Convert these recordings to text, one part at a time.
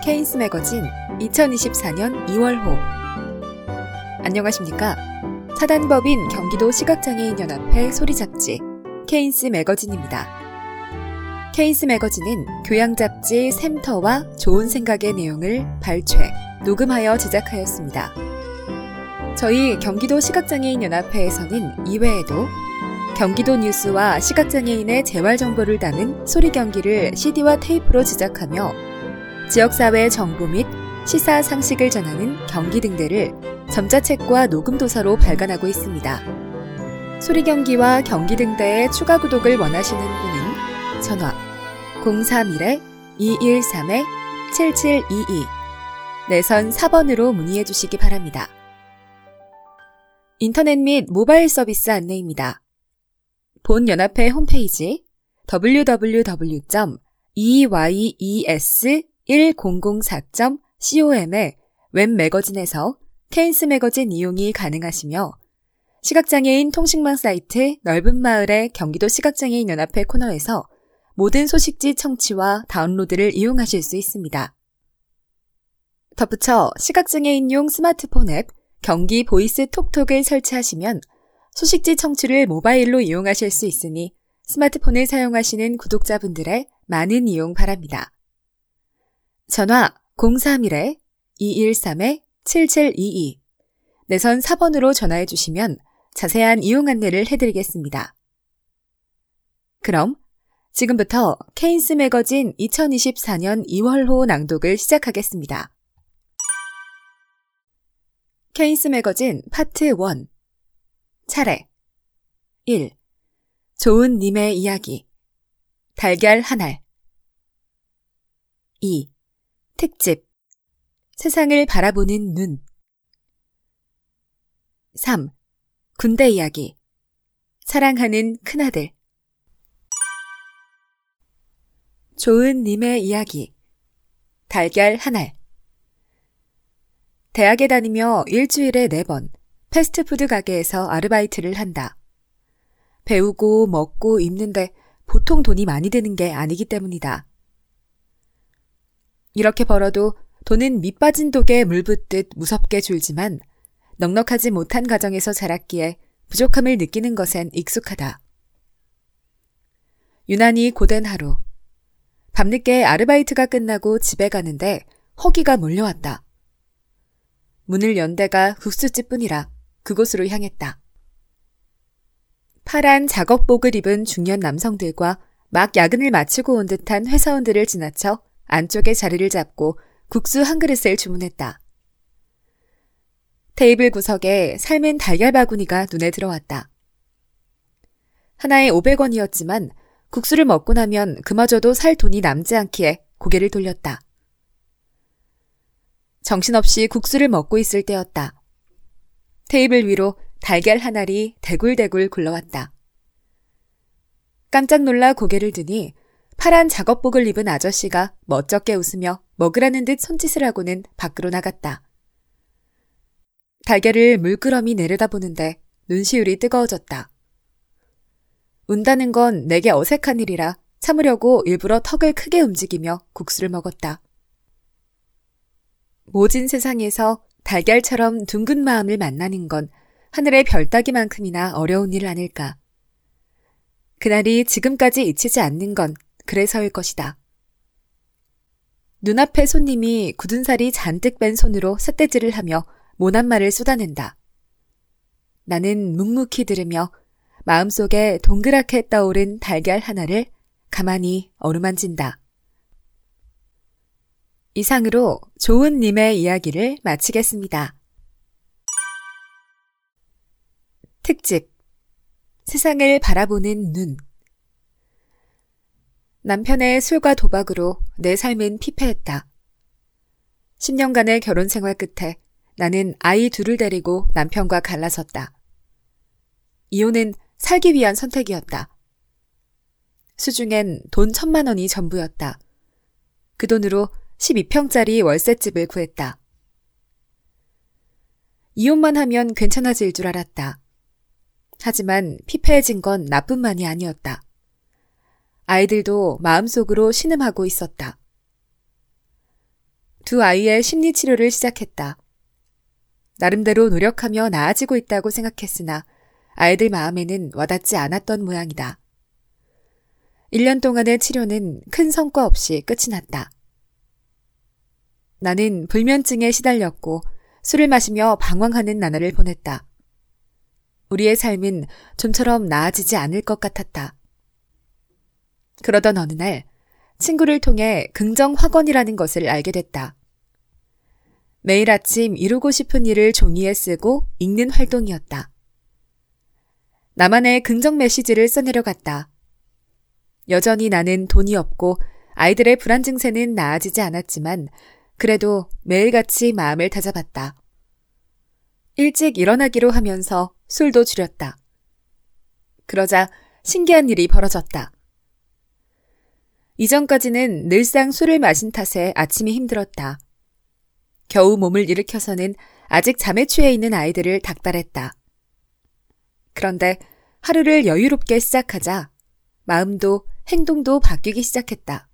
케인스 매거진 2024년 2월호. 안녕하십니까? 사단법인 경기도 시각장애인연합회 소리잡지 케인스 매거진입니다. 케인스 매거진은 교양잡지 샘터와 좋은 생각의 내용을 발췌, 녹음하여 제작하였습니다. 저희 경기도 시각장애인연합회에서는 이외에도 경기도 뉴스와 시각장애인의 재활정보를 담은 소리경기를 CD와 테이프로 제작하며 지역사회 정보 및 시사 상식을 전하는 경기등대를 점자책과 녹음도서로 발간하고 있습니다. 소리경기와 경기등대의 추가 구독을 원하시는 분은 전화 031-213-7722 내선 4번으로 문의해 주시기 바랍니다. 인터넷 및 모바일 서비스 안내입니다. 본 연합회 홈페이지 www.eyes1004.com의 웹 매거진에서 케인스 매거진 이용이 가능하시며 시각장애인 통신망 사이트 넓은 마을의 경기도 시각장애인 연합회 코너에서 모든 소식지 청취와 다운로드를 이용하실 수 있습니다. 덧붙여 시각장애인용 스마트폰 앱 경기 보이스 톡톡을 설치하시면 소식지 청취를 모바일로 이용하실 수 있으니 스마트폰을 사용하시는 구독자분들의 많은 이용 바랍니다. 전화 031-213-7722 내선 4번으로 전화해 주시면 자세한 이용 안내를 해드리겠습니다. 그럼 지금부터 케인스 매거진 2024년 2월호 낭독을 시작하겠습니다. 케인스 매거진 파트 1 차례 1. 좋은 님의 이야기 달걀 한 알 2. 특집 세상을 바라보는 눈 3. 군대 이야기 사랑하는 큰아들 좋은 님의 이야기 달걀 한 알 대학에 다니며 일주일에 4번 패스트푸드 가게에서 아르바이트를 한다. 배우고 먹고 입는데 보통 돈이 많이 드는 게 아니기 때문이다. 이렇게 벌어도 돈은 밑 빠진 독에 물 붓듯 무섭게 줄지만 넉넉하지 못한 가정에서 자랐기에 부족함을 느끼는 것엔 익숙하다. 유난히 고된 하루. 밤늦게 아르바이트가 끝나고 집에 가는데 허기가 몰려왔다. 문을 연 데가 국수집뿐이라 그곳으로 향했다. 파란 작업복을 입은 중년 남성들과 막 야근을 마치고 온 듯한 회사원들을 지나쳐 안쪽에 자리를 잡고 국수 한 그릇을 주문했다. 테이블 구석에 삶은 달걀 바구니가 눈에 들어왔다. 하나에 500원이었지만 국수를 먹고 나면 그마저도 살 돈이 남지 않기에 고개를 돌렸다. 정신없이 국수를 먹고 있을 때였다. 테이블 위로 달걀 한 알이 대굴대굴 굴러왔다. 깜짝 놀라 고개를 드니 파란 작업복을 입은 아저씨가 멋쩍게 웃으며 먹으라는 듯 손짓을 하고는 밖으로 나갔다. 달걀을 물끄러미 내려다보는데 눈시울이 뜨거워졌다. 운다는 건 내게 어색한 일이라 참으려고 일부러 턱을 크게 움직이며 국수를 먹었다. 모진 세상에서 달걀처럼 둥근 마음을 만나는 건 하늘의 별 따기만큼이나 어려운 일 아닐까. 그날이 지금까지 잊히지 않는 건 그래서일 것이다. 눈앞에 손님이 굳은 살이 잔뜩 뺀 손으로 삿대질을 하며 모난 말을 쏟아낸다. 나는 묵묵히 들으며 마음속에 동그랗게 떠오른 달걀 하나를 가만히 어루만진다. 이상으로 좋은 님의 이야기를 마치겠습니다. 특집 세상을 바라보는 눈 남편의 술과 도박으로 내 삶은 피폐했다. 10년간의 결혼 생활 끝에 나는 아이 둘을 데리고 남편과 갈라섰다. 이혼은 살기 위한 선택이었다. 수중엔 돈 1,000만 원이 전부였다. 그 돈으로 12평짜리 월세집을 구했다. 이혼만 하면 괜찮아질 줄 알았다. 하지만 피폐해진 건 나뿐만이 아니었다. 아이들도 마음속으로 신음하고 있었다. 두 아이의 심리치료를 시작했다. 나름대로 노력하며 나아지고 있다고 생각했으나 아이들 마음에는 와닿지 않았던 모양이다. 1년 동안의 치료는 큰 성과 없이 끝이 났다. 나는 불면증에 시달렸고 술을 마시며 방황하는 나날을 보냈다. 우리의 삶은 좀처럼 나아지지 않을 것 같았다. 그러던 어느 날 친구를 통해 긍정학원이라는 것을 알게 됐다. 매일 아침 이루고 싶은 일을 종이에 쓰고 읽는 활동이었다. 나만의 긍정 메시지를 써내려갔다. 여전히 나는 돈이 없고 아이들의 불안 증세는 나아지지 않았지만 그래도 매일같이 마음을 다잡았다. 일찍 일어나기로 하면서 술도 줄였다. 그러자 신기한 일이 벌어졌다. 이전까지는 늘상 술을 마신 탓에 아침이 힘들었다. 겨우 몸을 일으켜서는 아직 잠에 취해 있는 아이들을 닥달했다. 그런데 하루를 여유롭게 시작하자 마음도 행동도 바뀌기 시작했다.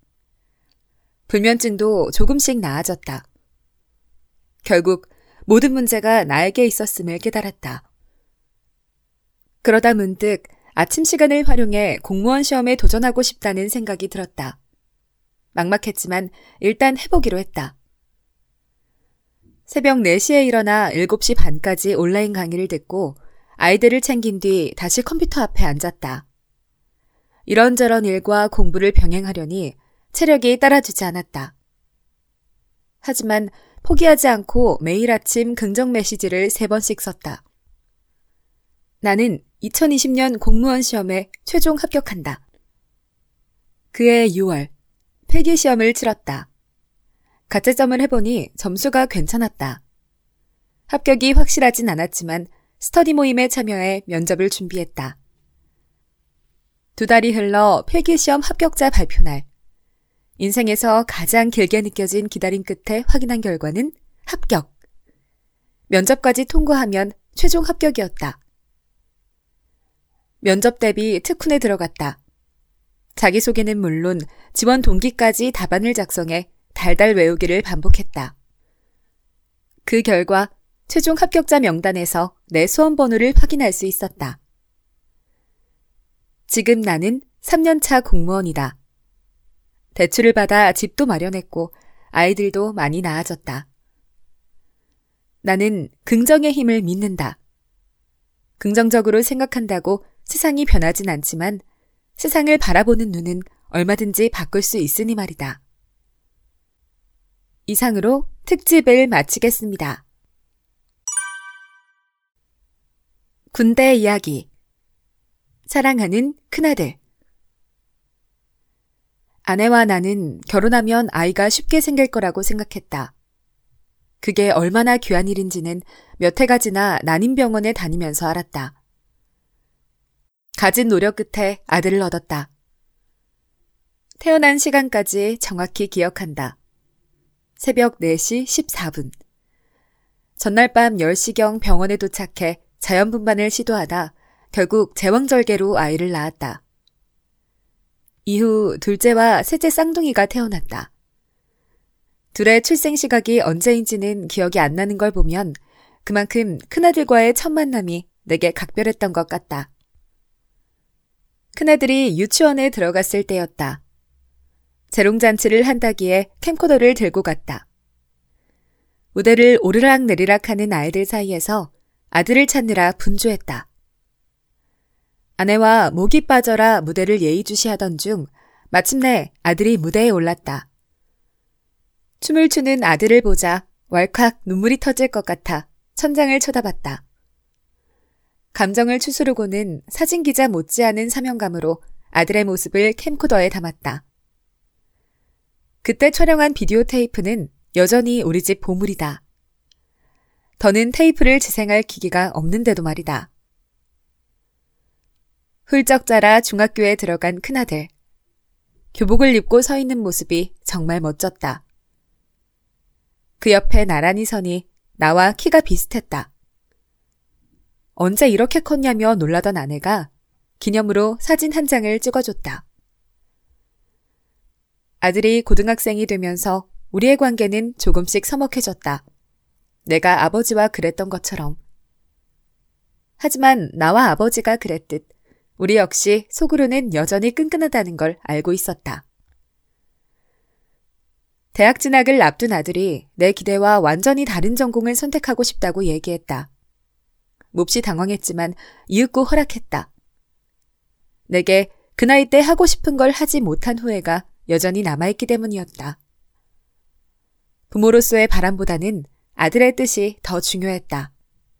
불면증도 조금씩 나아졌다. 결국 모든 문제가 나에게 있었음을 깨달았다. 그러다 문득 아침 시간을 활용해 공무원 시험에 도전하고 싶다는 생각이 들었다. 막막했지만 일단 해보기로 했다. 새벽 4시에 일어나 7시 반까지 온라인 강의를 듣고 아이들을 챙긴 뒤 다시 컴퓨터 앞에 앉았다. 이런저런 일과 공부를 병행하려니 체력이 따라주지 않았다. 하지만 포기하지 않고 매일 아침 긍정 메시지를 3번씩 썼다. 나는 2020년 공무원 시험에 최종 합격한다. 그해 6월 필기시험을 치렀다. 가채점을 해보니 점수가 괜찮았다. 합격이 확실하진 않았지만 스터디 모임에 참여해 면접을 준비했다. 2달이 흘러 필기시험 합격자 발표날. 인생에서 가장 길게 느껴진 기다림 끝에 확인한 결과는 합격. 면접까지 통과하면 최종 합격이었다. 면접 대비 특훈에 들어갔다. 자기소개는 물론 지원 동기까지 답안을 작성해 달달 외우기를 반복했다. 그 결과 최종 합격자 명단에서 내 수험 번호를 확인할 수 있었다. 지금 나는 3년차 공무원이다. 대출을 받아 집도 마련했고 아이들도 많이 나아졌다. 나는 긍정의 힘을 믿는다. 긍정적으로 생각한다고 세상이 변하진 않지만 세상을 바라보는 눈은 얼마든지 바꿀 수 있으니 말이다. 이상으로 특집을 마치겠습니다. 군대 이야기. 사랑하는 큰아들. 아내와 나는 결혼하면 아이가 쉽게 생길 거라고 생각했다. 그게 얼마나 귀한 일인지는 몇 해가 지나 난임병원에 다니면서 알았다. 가진 노력 끝에 아들을 얻었다. 태어난 시간까지 정확히 기억한다. 새벽 4시 14분. 전날 밤 10시경 병원에 도착해 자연분만을 시도하다 결국 제왕절개로 아이를 낳았다. 이후 둘째와 셋째 쌍둥이가 태어났다. 둘의 출생 시각이 언제인지는 기억이 안 나는 걸 보면 그만큼 큰아들과의 첫 만남이 내게 각별했던 것 같다. 큰아들이 유치원에 들어갔을 때였다. 재롱잔치를 한다기에 캠코더를 들고 갔다. 무대를 오르락내리락 하는 아이들 사이에서 아들을 찾느라 분주했다. 아내와 목이 빠져라 무대를 예의주시하던 중 마침내 아들이 무대에 올랐다. 춤을 추는 아들을 보자 왈칵 눈물이 터질 것 같아 천장을 쳐다봤다. 감정을 추스르고는 사진기자 못지않은 사명감으로 아들의 모습을 캠코더에 담았다. 그때 촬영한 비디오 테이프는 여전히 우리 집 보물이다. 더는 테이프를 재생할 기기가 없는데도 말이다. 훌쩍 자라 중학교에 들어간 큰아들. 교복을 입고 서 있는 모습이 정말 멋졌다. 그 옆에 나란히 서니 나와 키가 비슷했다. 언제 이렇게 컸냐며 놀라던 아내가 기념으로 사진 한 장을 찍어줬다. 아들이 고등학생이 되면서 우리의 관계는 조금씩 서먹해졌다. 내가 아버지와 그랬던 것처럼. 하지만 나와 아버지가 그랬듯 우리 역시 속으로는 여전히 끈끈하다는 걸 알고 있었다. 대학 진학을 앞둔 아들이 내 기대와 완전히 다른 전공을 선택하고 싶다고 얘기했다. 몹시 당황했지만 이윽고 허락했다. 내게 그 나이 때 하고 싶은 걸 하지 못한 후회가 여전히 남아있기 때문이었다. 부모로서의 바람보다는 아들의 뜻이 더 중요했다.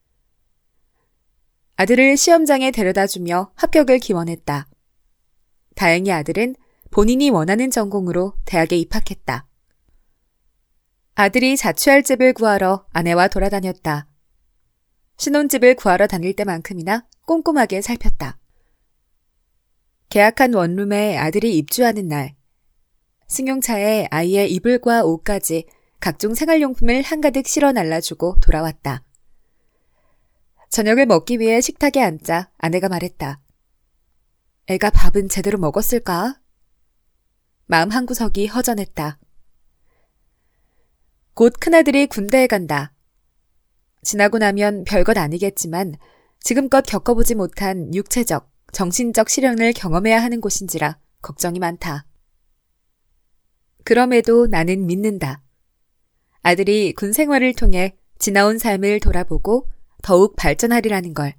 아들을 시험장에 데려다주며 합격을 기원했다. 다행히 아들은 본인이 원하는 전공으로 대학에 입학했다. 아들이 자취할 집을 구하러 아내와 돌아다녔다. 신혼집을 구하러 다닐 때만큼이나 꼼꼼하게 살폈다. 계약한 원룸에 아들이 입주하는 날, 승용차에 아이의 이불과 옷까지 각종 생활용품을 한가득 실어 날라주고 돌아왔다. 저녁을 먹기 위해 식탁에 앉자 아내가 말했다. 애가 밥은 제대로 먹었을까? 마음 한구석이 허전했다. 곧 큰아들이 군대에 간다. 지나고 나면 별것 아니겠지만 지금껏 겪어보지 못한 육체적, 정신적 시련을 경험해야 하는 곳인지라 걱정이 많다. 그럼에도 나는 믿는다. 아들이 군 생활을 통해 지나온 삶을 돌아보고 더욱 발전하리라는 걸.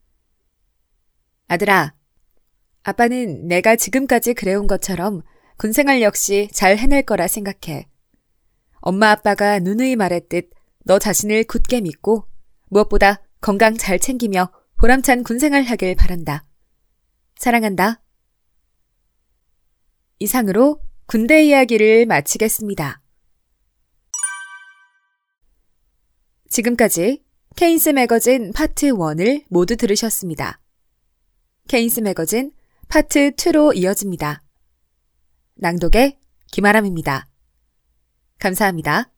아들아, 아빠는 내가 지금까지 그래온 것처럼 군 생활 역시 잘 해낼 거라 생각해. 엄마 아빠가 누누이 말했듯 너 자신을 굳게 믿고 무엇보다 건강 잘 챙기며 보람찬 군 생활 하길 바란다. 사랑한다. 이상으로 군대 이야기를 마치겠습니다. 지금까지 케인스 매거진 파트 1을 모두 들으셨습니다. 케인스 매거진 파트 2로 이어집니다. 낭독의 김아람입니다. 감사합니다.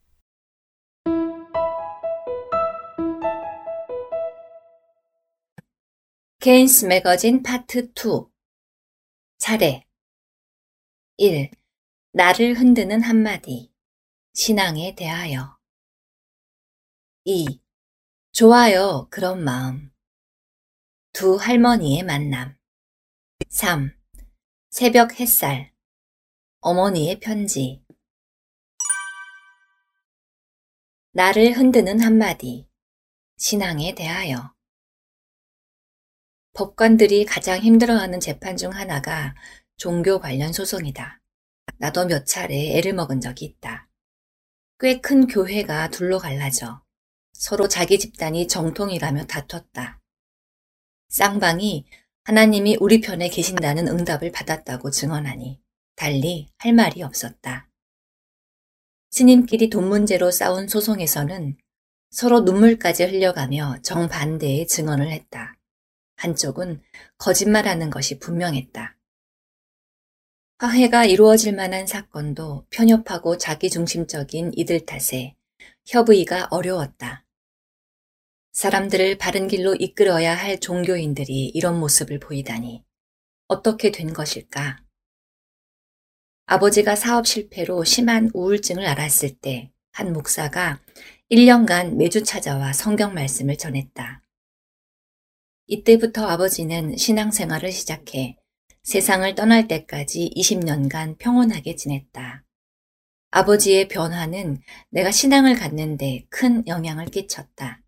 케인스 매거진 파트 2 차례 1. 나를 흔드는 한마디 신앙에 대하여 2. 좋아요 그런 마음 두 할머니의 만남 3. 새벽 햇살 어머니의 편지 나를 흔드는 한마디 신앙에 대하여 법관들이 가장 힘들어하는 재판 중 하나가 종교 관련 소송이다. 나도 몇 차례 애를 먹은 적이 있다. 꽤 큰 교회가 둘로 갈라져 서로 자기 집단이 정통이라며 다퉜다. 쌍방이 하나님이 우리 편에 계신다는 응답을 받았다고 증언하니 달리 할 말이 없었다. 스님끼리 돈 문제로 싸운 소송에서는 서로 눈물까지 흘려가며 정반대의 증언을 했다. 한쪽은 거짓말하는 것이 분명했다. 화해가 이루어질 만한 사건도 편협하고 자기중심적인 이들 탓에 협의가 어려웠다. 사람들을 바른 길로 이끌어야 할 종교인들이 이런 모습을 보이다니 어떻게 된 것일까? 아버지가 사업 실패로 심한 우울증을 앓았을 때 한 목사가 1년간 매주 찾아와 성경 말씀을 전했다. 이때부터 아버지는 신앙생활을 시작해 세상을 떠날 때까지 20년간 평온하게 지냈다. 아버지의 변화는 내가 신앙을 갖는데 큰 영향을 끼쳤다.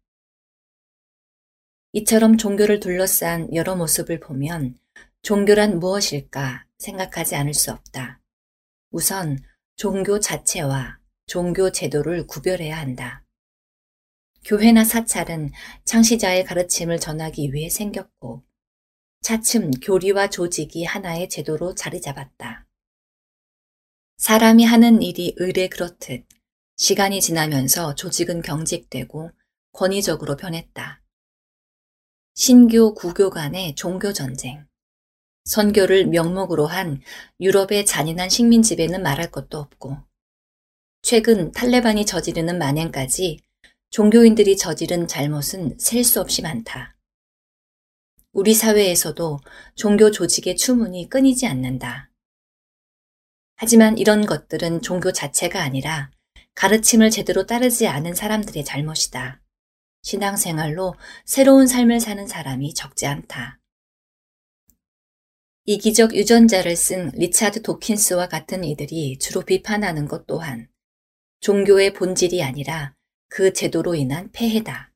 이처럼 종교를 둘러싼 여러 모습을 보면 종교란 무엇일까 생각하지 않을 수 없다. 우선 종교 자체와 종교 제도를 구별해야 한다. 교회나 사찰은 창시자의 가르침을 전하기 위해 생겼고 차츰 교리와 조직이 하나의 제도로 자리 잡았다. 사람이 하는 일이 의례 그렇듯 시간이 지나면서 조직은 경직되고 권위적으로 변했다. 신교, 구교 간의 종교 전쟁, 선교를 명목으로 한 유럽의 잔인한 식민 지배는 말할 것도 없고 최근 탈레반이 저지르는 만행까지 종교인들이 저지른 잘못은 셀 수 없이 많다. 우리 사회에서도 종교 조직의 추문이 끊이지 않는다. 하지만 이런 것들은 종교 자체가 아니라 가르침을 제대로 따르지 않은 사람들의 잘못이다. 신앙생활로 새로운 삶을 사는 사람이 적지 않다. 이기적 유전자를 쓴 리차드 도킨스와 같은 이들이 주로 비판하는 것 또한 종교의 본질이 아니라 그 제도로 인한 폐해다.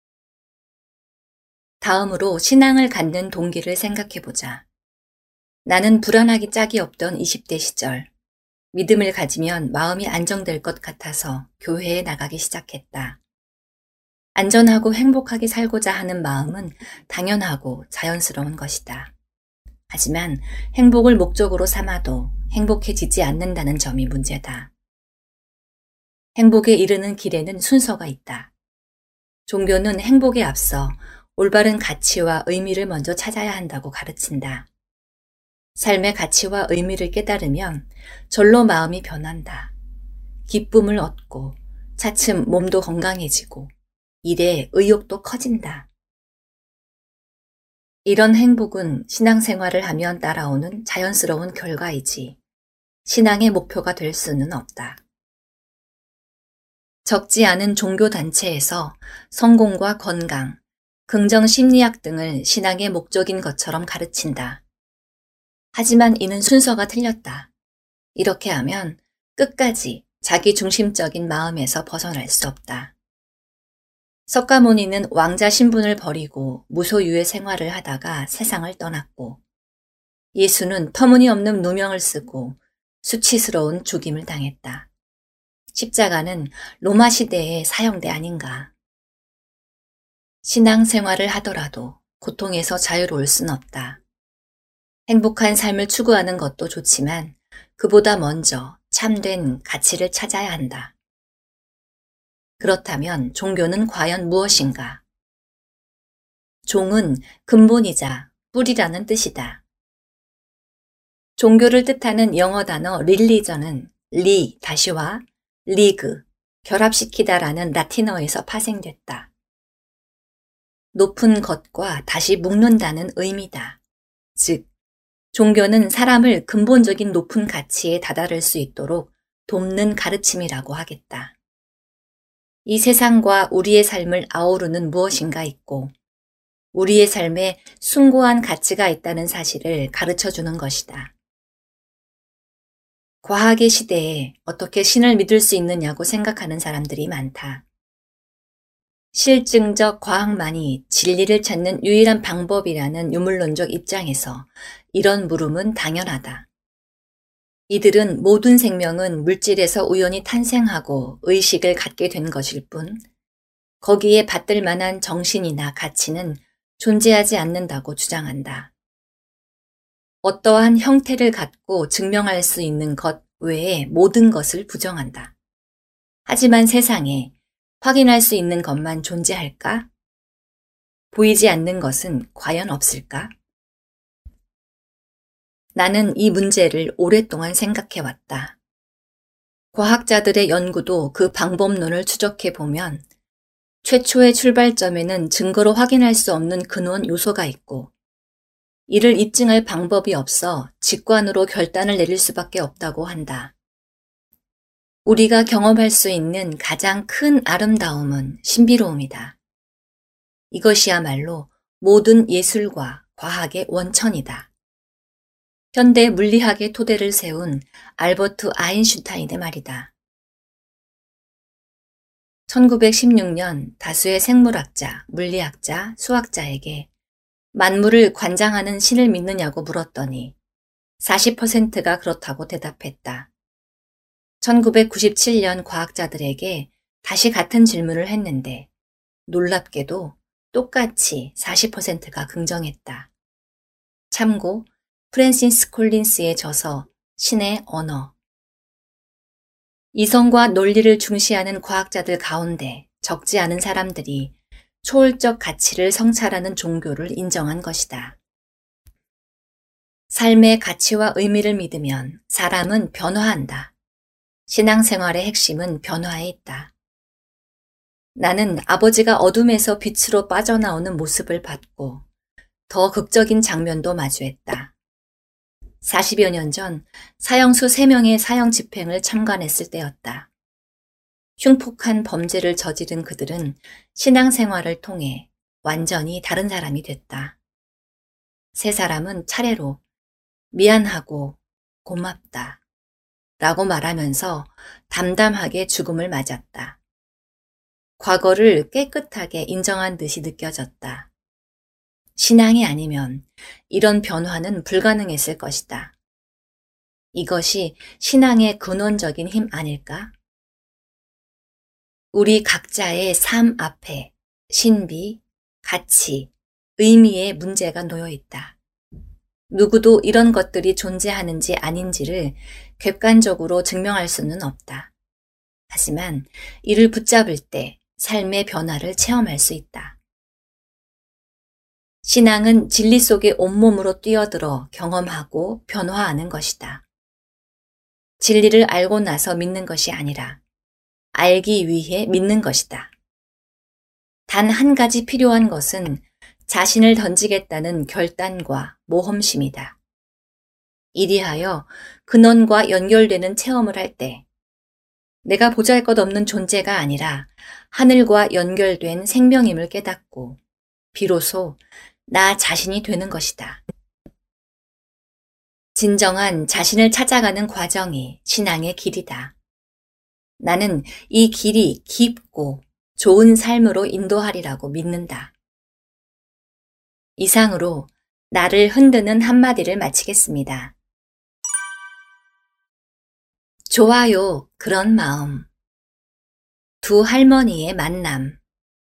다음으로 신앙을 갖는 동기를 생각해보자. 나는 불안하기 짝이 없던 20대 시절, 믿음을 가지면 마음이 안정될 것 같아서 교회에 나가기 시작했다. 안전하고 행복하게 살고자 하는 마음은 당연하고 자연스러운 것이다. 하지만 행복을 목적으로 삼아도 행복해지지 않는다는 점이 문제다. 행복에 이르는 길에는 순서가 있다. 종교는 행복에 앞서 올바른 가치와 의미를 먼저 찾아야 한다고 가르친다. 삶의 가치와 의미를 깨달으면 절로 마음이 변한다. 기쁨을 얻고 차츰 몸도 건강해지고 일에 의욕도 커진다. 이런 행복은 신앙생활을 하면 따라오는 자연스러운 결과이지 신앙의 목표가 될 수는 없다. 적지 않은 종교단체에서 성공과 건강, 긍정심리학 등을 신앙의 목적인 것처럼 가르친다. 하지만 이는 순서가 틀렸다. 이렇게 하면 끝까지 자기 중심적인 마음에서 벗어날 수 없다. 석가모니는 왕자 신분을 버리고 무소유의 생활을 하다가 세상을 떠났고, 예수는 터무니없는 누명을 쓰고 수치스러운 죽임을 당했다. 십자가는 로마 시대의 사형대 아닌가. 신앙생활을 하더라도 고통에서 자유로울 순 없다. 행복한 삶을 추구하는 것도 좋지만 그보다 먼저 참된 가치를 찾아야 한다. 그렇다면 종교는 과연 무엇인가? 종은 근본이자 뿌리라는 뜻이다. 종교를 뜻하는 영어 단어 릴리전은 리-와 리그, 결합시키다라는 라틴어에서 파생됐다. 높은 것과 다시 묶는다는 의미다. 즉, 종교는 사람을 근본적인 높은 가치에 다다를 수 있도록 돕는 가르침이라고 하겠다. 이 세상과 우리의 삶을 아우르는 무엇인가 있고 우리의 삶에 숭고한 가치가 있다는 사실을 가르쳐주는 것이다. 과학의 시대에 어떻게 신을 믿을 수 있느냐고 생각하는 사람들이 많다. 실증적 과학만이 진리를 찾는 유일한 방법이라는 유물론적 입장에서 이런 물음은 당연하다. 이들은 모든 생명은 물질에서 우연히 탄생하고 의식을 갖게 된 것일 뿐 거기에 받들 만한 정신이나 가치는 존재하지 않는다고 주장한다. 어떠한 형태를 갖고 증명할 수 있는 것 외에 모든 것을 부정한다. 하지만 세상에 확인할 수 있는 것만 존재할까? 보이지 않는 것은 과연 없을까? 나는 이 문제를 오랫동안 생각해왔다. 과학자들의 연구도 그 방법론을 추적해보면 최초의 출발점에는 증거로 확인할 수 없는 근원 요소가 있고 이를 입증할 방법이 없어 직관으로 결단을 내릴 수밖에 없다고 한다. 우리가 경험할 수 있는 가장 큰 아름다움은 신비로움이다. 이것이야말로 모든 예술과 과학의 원천이다. 현대 물리학의 토대를 세운 알버트 아인슈타인의 말이다. 1916년 다수의 생물학자, 물리학자, 수학자에게 만물을 관장하는 신을 믿느냐고 물었더니 40%가 그렇다고 대답했다. 1997년 과학자들에게 다시 같은 질문을 했는데 놀랍게도 똑같이 40%가 긍정했다. 참고 프랜시스 콜린스의 저서 신의 언어. 이성과 논리를 중시하는 과학자들 가운데 적지 않은 사람들이 초월적 가치를 성찰하는 종교를 인정한 것이다. 삶의 가치와 의미를 믿으면 사람은 변화한다. 신앙생활의 핵심은 변화에 있다. 나는 아버지가 어둠에서 빛으로 빠져나오는 모습을 봤고 더 극적인 장면도 마주했다. 40여 년 전 사형수 3명의 사형 집행을 참관했을 때였다. 흉폭한 범죄를 저지른 그들은 신앙생활을 통해 완전히 다른 사람이 됐다. 세 사람은 차례로 미안하고 고맙다 라고 말하면서 담담하게 죽음을 맞았다. 과거를 깨끗하게 인정한 듯이 느껴졌다. 신앙이 아니면 이런 변화는 불가능했을 것이다. 이것이 신앙의 근원적인 힘 아닐까? 우리 각자의 삶 앞에 신비, 가치, 의미의 문제가 놓여 있다. 누구도 이런 것들이 존재하는지 아닌지를 객관적으로 증명할 수는 없다. 하지만 이를 붙잡을 때 삶의 변화를 체험할 수 있다. 신앙은 진리 속에 온몸으로 뛰어들어 경험하고 변화하는 것이다. 진리를 알고 나서 믿는 것이 아니라 알기 위해 믿는 것이다. 단 한 가지 필요한 것은 자신을 던지겠다는 결단과 모험심이다. 이리하여 근원과 연결되는 체험을 할 때 내가 보잘것없는 존재가 아니라 하늘과 연결된 생명임을 깨닫고 비로소 나 자신이 되는 것이다. 진정한 자신을 찾아가는 과정이 신앙의 길이다. 나는 이 길이 깊고 좋은 삶으로 인도하리라고 믿는다. 이상으로 나를 흔드는 한마디를 마치겠습니다. 좋아요, 그런 마음. 두 할머니의 만남.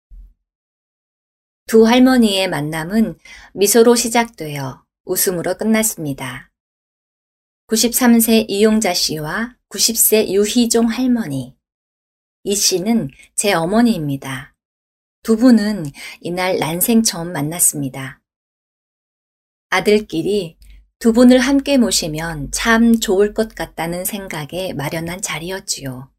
두 할머니의 만남은 미소로 시작되어 웃음으로 끝났습니다. 93세 이용자 씨와 90세 유희종 할머니. 이 씨는 제 어머니입니다. 두 분은 이날 난생 처음 만났습니다. 아들끼리 두 분을 함께 모시면 참 좋을 것 같다는 생각에 마련한 자리였지요.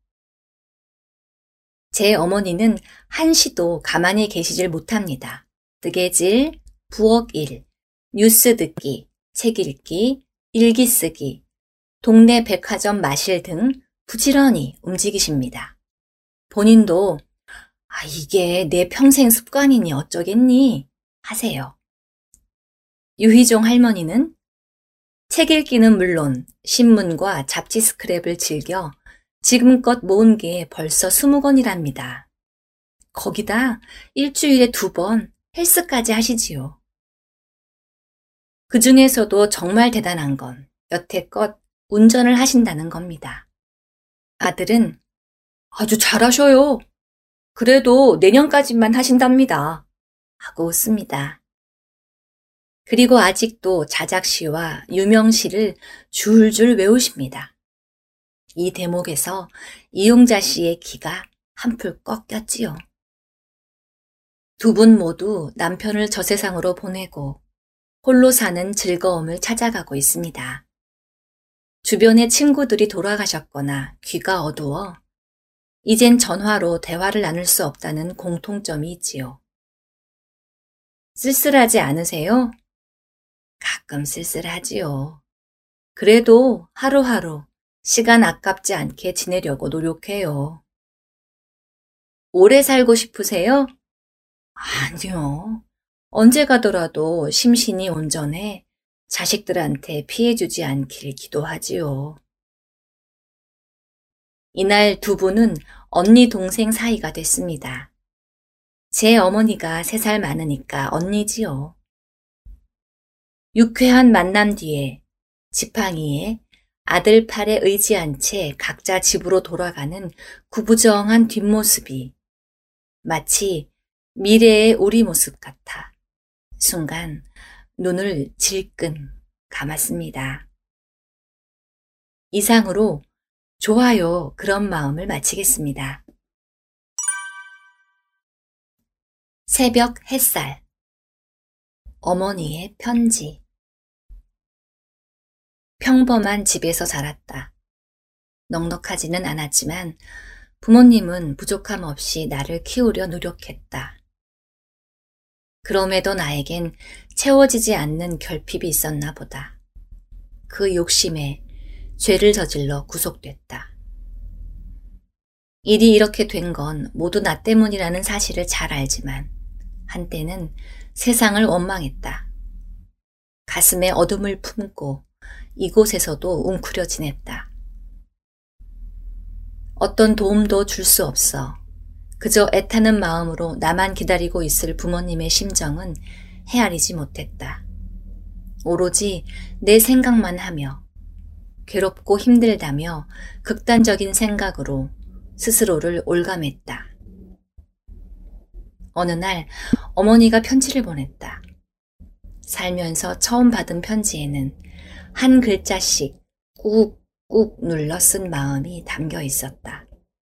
제 어머니는 한시도 가만히 계시질 못합니다. 뜨개질, 부엌일, 뉴스 듣기, 책 읽기, 일기 쓰기, 동네 백화점 마실 등 부지런히 움직이십니다. 본인도 이게 내 평생 습관이니 어쩌겠니 하세요. 유희종 할머니는 책 읽기는 물론 신문과 잡지 스크랩을 즐겨 지금껏 모은 게 벌써 20권이랍니다. 거기다 일주일에 2번 헬스까지 하시지요. 그 중에서도 정말 대단한 건 여태껏 운전을 하신다는 겁니다. 아들은 아주 잘하셔요. 그래도 내년까지만 하신답니다. 하고 웃습니다. 그리고 아직도 자작시와 유명시를 줄줄 외우십니다. 이 대목에서 이용자 씨의 기가 한풀 꺾였지요. 두 분 모두 남편을 저 세상으로 보내고 홀로 사는 즐거움을 찾아가고 있습니다. 주변의 친구들이 돌아가셨거나 귀가 어두워 이젠 전화로 대화를 나눌 수 없다는 공통점이 있지요. 쓸쓸하지 않으세요? 가끔 쓸쓸하지요. 그래도 하루하루 시간 아깝지 않게 지내려고 노력해요. 오래 살고 싶으세요? 아니요. 언제 가더라도 심신이 온전해 자식들한테 피해주지 않길 기도하지요. 이날 두 분은 언니 동생 사이가 됐습니다. 제 어머니가 3살 많으니까 언니지요. 유쾌한 만남 뒤에 지팡이에 아들 팔에 의지한 채 각자 집으로 돌아가는 구부정한 뒷모습이 마치 미래의 우리 모습 같아 순간 눈을 질끈 감았습니다. 이상으로 좋아요, 그런 마음을 마치겠습니다. 새벽 햇살. 어머니의 편지. 평범한 집에서 자랐다. 넉넉하지는 않았지만 부모님은 부족함 없이 나를 키우려 노력했다. 그럼에도 나에겐 채워지지 않는 결핍이 있었나 보다. 그 욕심에 죄를 저질러 구속됐다. 일이 이렇게 된 건 모두 나 때문이라는 사실을 잘 알지만 한때는 세상을 원망했다. 가슴에 어둠을 품고 이곳에서도 웅크려 지냈다. 어떤 도움도 줄 수 없어 그저 애타는 마음으로 나만 기다리고 있을 부모님의 심정은 헤아리지 못했다. 오로지 내 생각만 하며 괴롭고 힘들다며 극단적인 생각으로 스스로를 올감했다. 어느 날 어머니가 편지를 보냈다. 살면서 처음 받은 편지에는 한 글자씩 꾹꾹 눌러 쓴 마음이 담겨 있었다.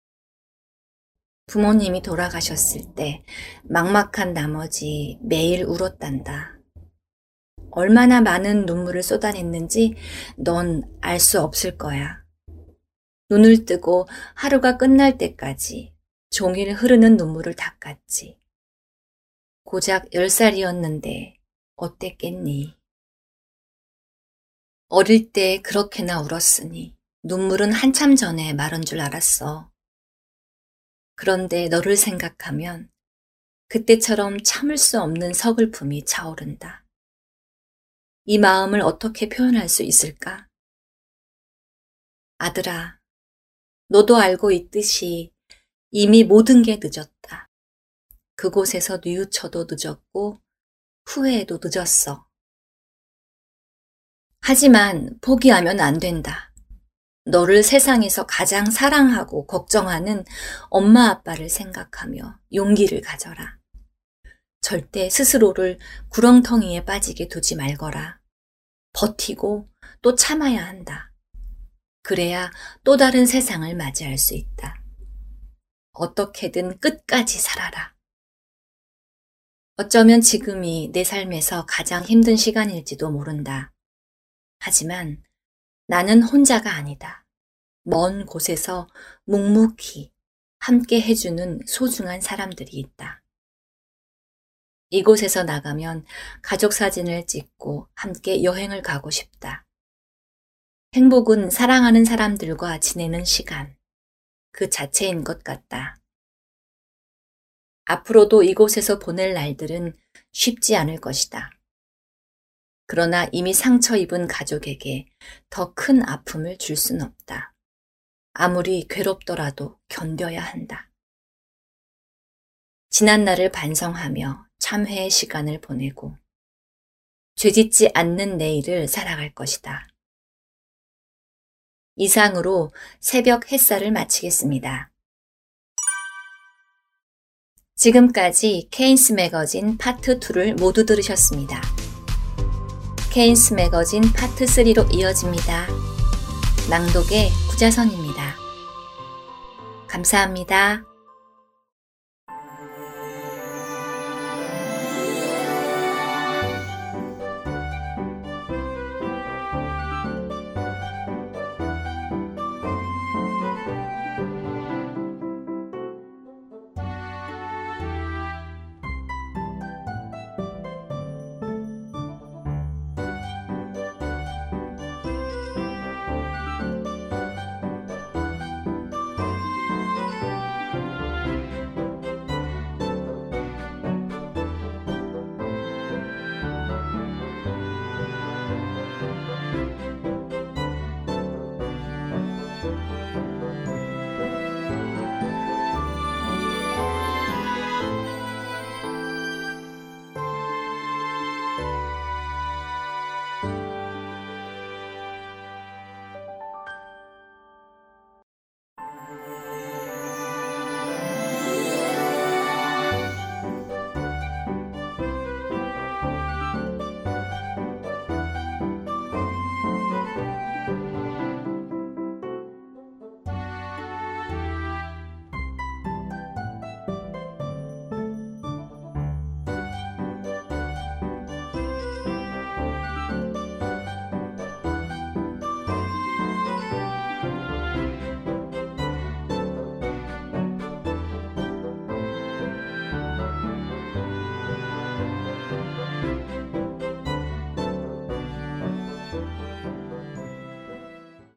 부모님이 돌아가셨을 때 막막한 나머지 매일 울었단다. 얼마나 많은 눈물을 쏟아냈는지 넌 알 수 없을 거야. 눈을 뜨고 하루가 끝날 때까지 종일 흐르는 눈물을 닦았지. 고작 10살이었는데 어땠겠니? 어릴 때 그렇게나 울었으니 눈물은 한참 전에 마른 줄 알았어. 그런데 너를 생각하면 그때처럼 참을 수 없는 서글픔이 차오른다. 이 마음을 어떻게 표현할 수 있을까? 아들아, 너도 알고 있듯이 이미 모든 게 늦었다. 그곳에서 뉘우쳐도 늦었고 후회해도 늦었어. 하지만 포기하면 안 된다. 너를 세상에서 가장 사랑하고 걱정하는 엄마 아빠를 생각하며 용기를 가져라. 절대 스스로를 구렁텅이에 빠지게 두지 말거라. 버티고 또 참아야 한다. 그래야 또 다른 세상을 맞이할 수 있다. 어떻게든 끝까지 살아라. 어쩌면 지금이 내 삶에서 가장 힘든 시간일지도 모른다. 하지만 나는 혼자가 아니다. 먼 곳에서 묵묵히 함께 해주는 소중한 사람들이 있다. 이곳에서 나가면 가족 사진을 찍고 함께 여행을 가고 싶다. 행복은 사랑하는 사람들과 지내는 시간, 그 자체인 것 같다. 앞으로도 이곳에서 보낼 날들은 쉽지 않을 것이다. 그러나 이미 상처 입은 가족에게 더 큰 아픔을 줄 순 없다. 아무리 괴롭더라도 견뎌야 한다. 지난 날을 반성하며 참회의 시간을 보내고 죄짓지 않는 내일을 살아갈 것이다. 이상으로 새벽 햇살을 마치겠습니다. 지금까지 케인스 매거진 파트 2를 모두 들으셨습니다. 케인스 매거진 파트 3로 이어집니다. 낭독의 구자선입니다. 감사합니다.